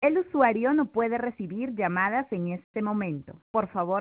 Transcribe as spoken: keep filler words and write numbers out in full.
El usuario no puede recibir llamadas en este momento. Por favor,